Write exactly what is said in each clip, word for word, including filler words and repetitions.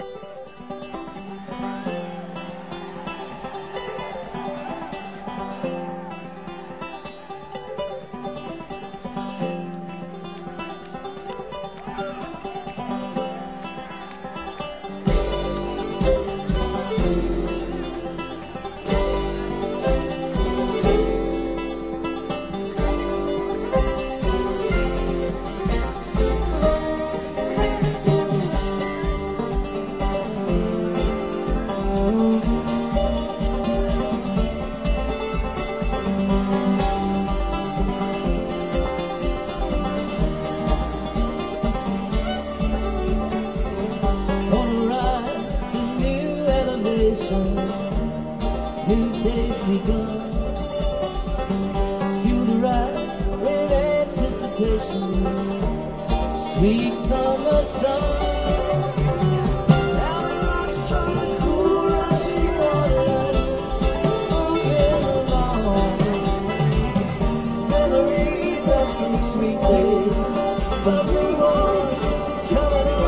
New days begun. Feel the ride with anticipation. Sweet summer sun. Now it rocks from the cool rushing waters, moving along. Memories of some sweet days, some blue ones coming on.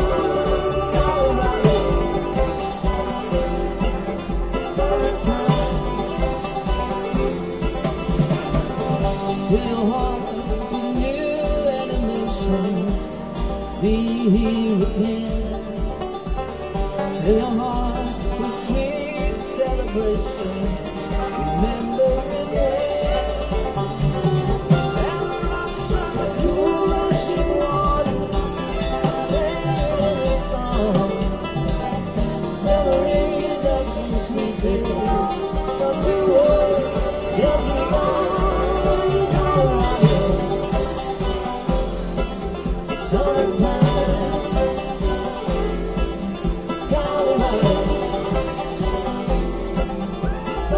Fill your heart with new animation. Be here again. Fill your heart with sweet celebration. Remembering when. And the rocks on the cool rushing water, singing a song. Memories of some sweet days, some new words just begun. Summertime, Colorado.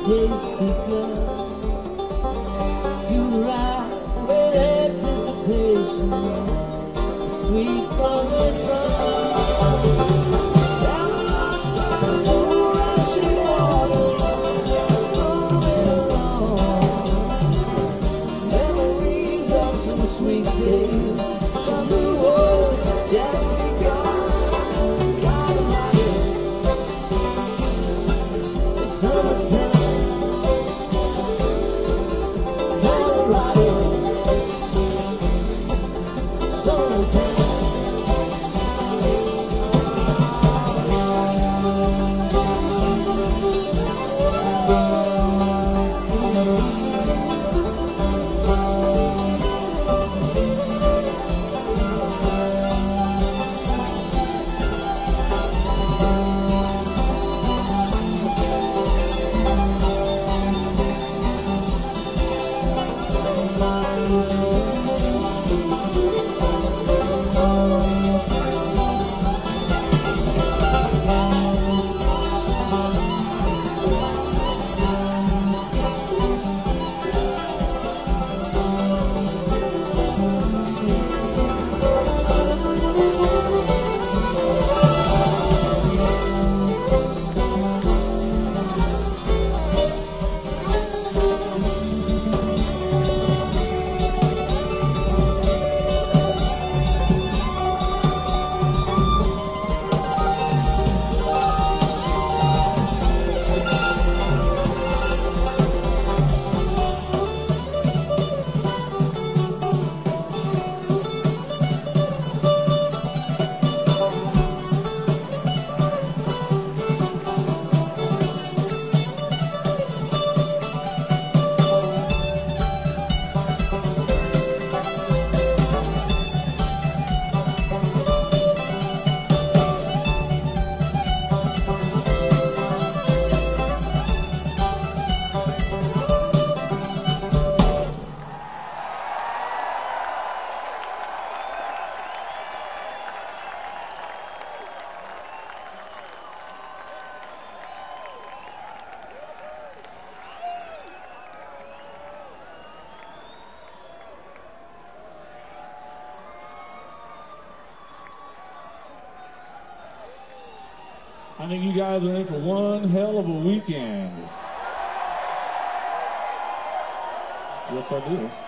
day's begun. Feel the ride with anticipation, the sweet summer sun. Down the cool rushing water, moving along. Memories of some sweet days, some new wars just begun. Summertime, Colorado, summertime. I think you guys are in for one hell of a weekend. Yes, I do.